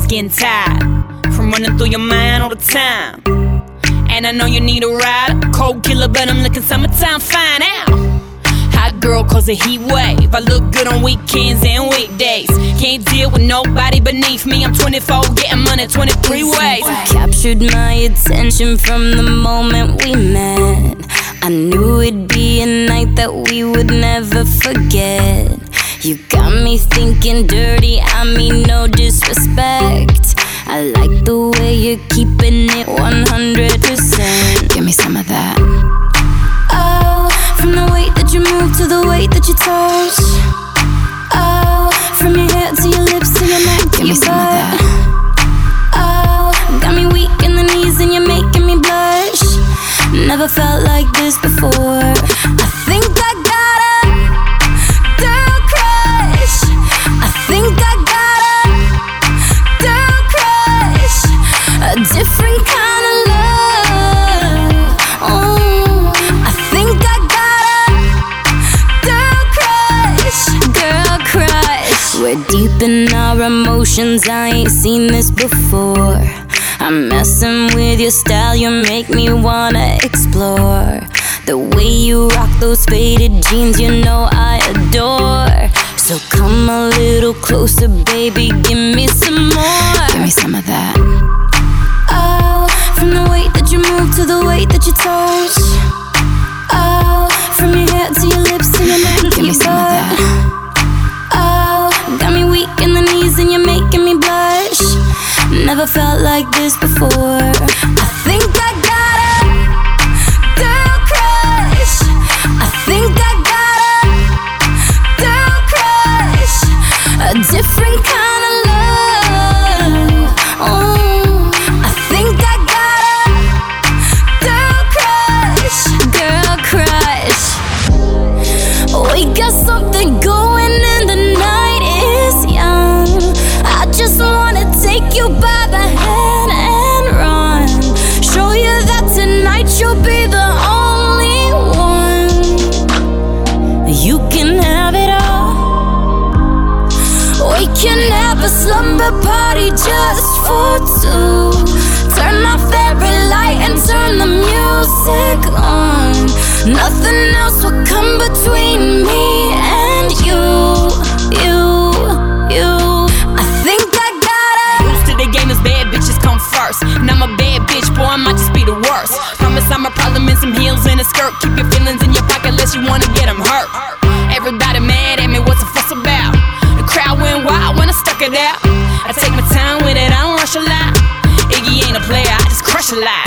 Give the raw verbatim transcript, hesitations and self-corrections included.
getting tired from running through your mind all the time. And I know you need a ride, cold killer, but I'm looking summertime fine out. Hot girl cause a heat wave, I look good on weekends and weekdays. Can't deal with nobody beneath me, I'm twenty-four, getting money twenty-three ways. Captured my attention from the moment we met. I knew it'd be a night that we would never forget. You got me thinking dirty, I mean no disrespect. I like the way you're keeping it one hundred percent. Give me some of that. Oh, from the way that you move to the way that you touch. Oh, from your hair to your lips to your neck to your butt. Oh, got me weak in the knees and you're making me blush. Never felt like this before. I think I got a girl crush. I think I got a girl crush. A different kind of love. Oh, I think I got a girl crush. Girl crush. We're deep in our emotions, I ain't seen this before. I'm messing with your style, you make me wanna explore. The way you rock those faded jeans, you know I adore. So come a little closer, baby, give me some more. Give me some of that. Oh, from the way that you move to the way that you touch. Oh, from your hair to your lips to your neck to your butt. Oh, got me weak in the knees and you're making me blush. Never felt like this before. I think I got a girl crush. I think I got a girl crush. A different kind of love. Oh, I think I got a girl crush. Girl crush. We got something going and the night is young. I just wanna take you by the hand and run. Show you that tonight you'll be the only one. You can have it all. We can have a slumber party just for two. Turn off every light and turn the music on. Nothing else will come between me and you. You, you. I think I got it. Rules to the game is bad bitches come first. And I'm a bad bitch, boy, I might just be the worst. Promise I'm a problem in some heels and a skirt. Keep your feelings in your pocket unless you wanna get them hurt. Everybody mad at me, what's the fuss about? The crowd went wild when I stuck it out. I take my time with it, I don't rush a lot. Iggy ain't a player, I just crush a lot.